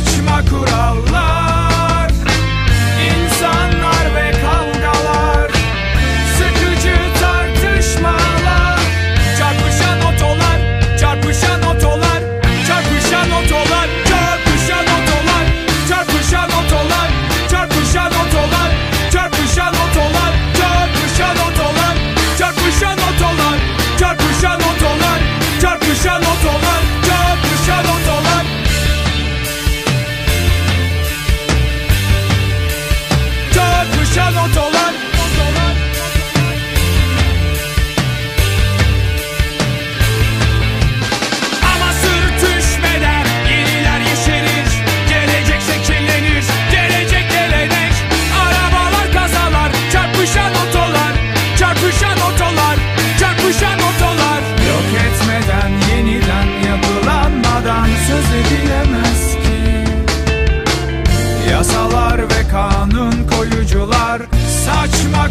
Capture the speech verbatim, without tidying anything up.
saçma kurallar, insanlar ve kavgalar, sıkıcı tartışmalar, çarpışan otolar, çarpışan otolar, çarpışan otolar, çarpışan otolar, çarpışan otolar, çarpışan otolar, çarpışan otolar, çarpışan otolar, çarpışan otolar, çarpışan otolar, çarpışan otolar, çarpışan otolar. Çarpışan otolar. Ama sürtüşmeden yeniler yeşerir, gelecek şekillenir, gelecek gelenek. Arabalar, kazalar, çarpışan otolar, çarpışan otolar, çarpışan otolar. Yok etmeden, yeniden yapılanmadan söz edilemez ki. Yasalar ve kanun koyucular saçma